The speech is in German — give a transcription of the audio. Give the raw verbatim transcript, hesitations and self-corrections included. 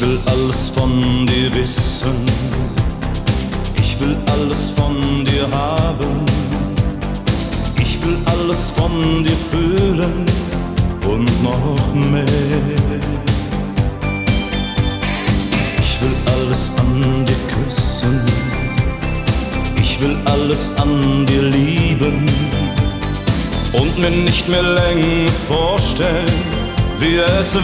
will alles von dir wissen, ich will alles von dir haben, ich will alles von dir fühlen und noch mehr. Ich will alles an dir küssen, ich will alles an dir lieben und mir nicht mehr länger vorstellen, wie es